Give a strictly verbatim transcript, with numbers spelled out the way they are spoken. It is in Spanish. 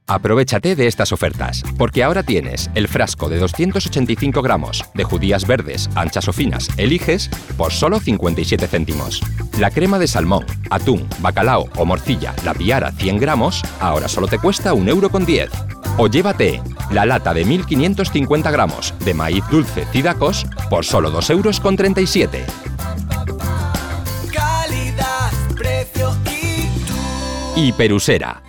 Aprovéchate de estas ofertas, porque ahora tienes el frasco de doscientos ochenta y cinco gramos de judías verdes, anchas o finas, eliges, por solo cincuenta y siete céntimos. La crema de salmón, atún, bacalao o morcilla, la Piara cien gramos, ahora solo te cuesta un euro con diez. O llévate la lata de mil quinientos cincuenta gramos de maíz dulce Cidacos por solo dos euros con treinta y siete. Calidad, precio y tú. Hiperusera.